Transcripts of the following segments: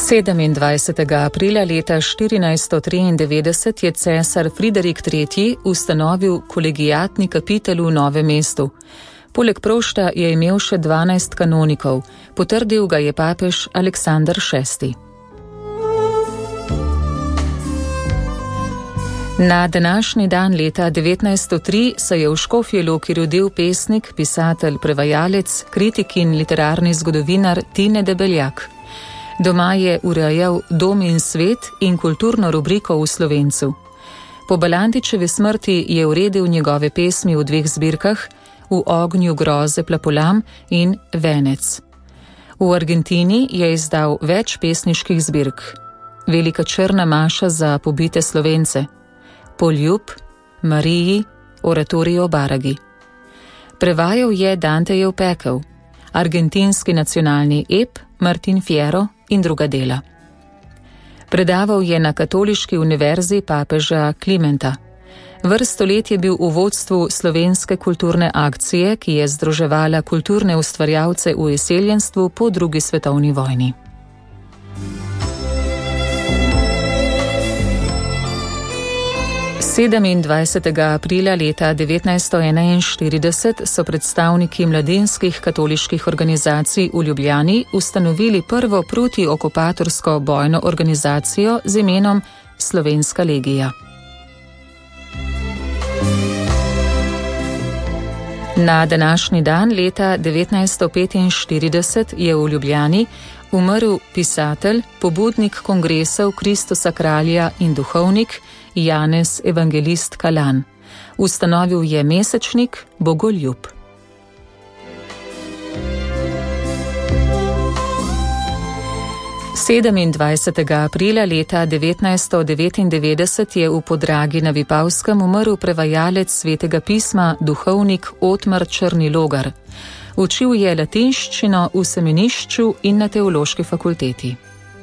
27. aprila leta 1493 je cesar Friderik III. Ustanovil kolegiatni kapitel v Novem mestu. Poleg prošta je imel še 12 kanonikov, potrdil ga je papež Aleksander VI. Na današnji dan leta 1903 se je v Škofji Loki rodil pesnik, pisatelj, prevajalec, kritik in literarni zgodovinar Tine Debeljak. Doma je urejal Dom in svet in kulturno rubriko v Slovencu. Po Balantičevi smrti je uredil njegove pesmi v 2 zbirkah, V ognju groze Plapolam in Venec. V Argentini je izdal več pesniških zbirk. Velika črna maša za pobite Slovence, Poljub, Mariji, Oratorij o Baragi. Prevajal je Dantejev Pekel, argentinski nacionalni ep Martin Fierro in druga dela. Predaval je na Katoliški univerzi papeža Klimenta. Vrsto let je bil v vodstvu slovenske kulturne akcije, ki je združevala kulturne ustvarjalce v izseljenstvu po 2. svetovni vojni. Aprila leta 1941 so predstavniki mladinskih katoliških organizacij v Ljubljani ustanovili prvo protiokupatorsko bojno organizacijo z imenom Slovenska legija. Na današnji dan leta 1945 je v Ljubljani umrl pisatelj, pobudnik kongresov Kristusa kralja in duhovnik Janez Evangelist Kalan. Ustanovil je mesečnik Bogoljub. Aprila leta 1999 je v Podragi na Vipavskem umrl prevajalec svetega pisma, duhovnik Otmar Črni-Logar. Učil je latinščino v semenišču in na teološki fakulteti.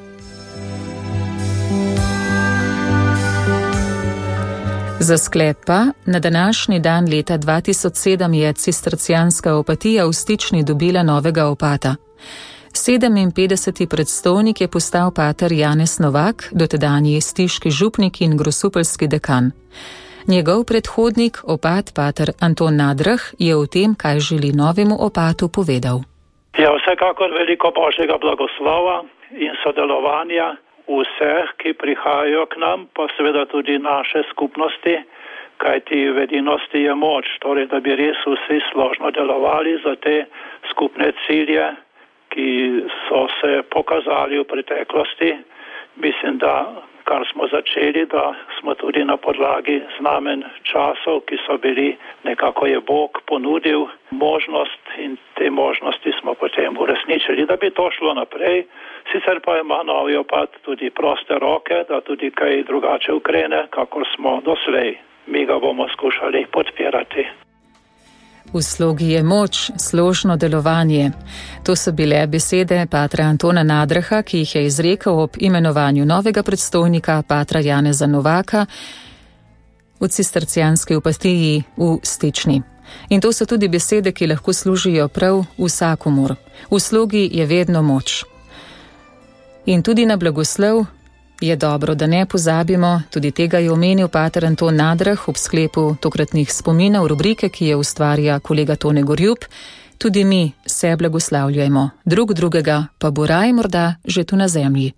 Za sklep pa, na današnji dan leta 2007 je cistercijanska opatija v Stični dobila novega opata. 57. predstojnik je postal pater Janez Novak, dotedanji stiški župnik in grosupeljski dekan. Njegov predhodnik, opat pater Anton Nadrah, je o tem, kaj želi novemu opatu, povedal. Ja, vsekakor veliko božjega blagoslova in sodelovanja vseh, ki prihajajo k nam, pa seveda tudi naše skupnosti, kajti v edinosti je moč, torej da bi res vsi složno delovali za te skupne cilje, ki so se pokazali v preteklosti. Mislim, da kar smo začeli, da smo tudi na podlagi znamen časov, ki so bili, nekako je Bog ponudil možnost in te možnosti smo potem uresničili, da bi to šlo naprej. Sicer pa ima novi opat tudi proste roke, da tudi kaj drugače ukrene, kakor smo doslej. Mi ga bomo skušali podpirati. V slogi je moč, složno delovanje. To so bile besede patra Antona Nadraha, ki jih je izrekel ob imenovanju novega predstojnika, patra Janeza Novaka, v cistercijanski opatiji v Stični. In to so tudi besede, ki lahko služijo prav vsakomur. V slogi je vedno moč. In tudi na blagoslov je dobro, da ne pozabimo, tudi tega je omenil pater Anton Nadrah ob sklepu tokratnih spominov rubrike, ki je ustvarja kolega Tone Gorjup. Tudi mi se blagoslavljajmo, drug drugega pa bo raj morda že tu na zemlji.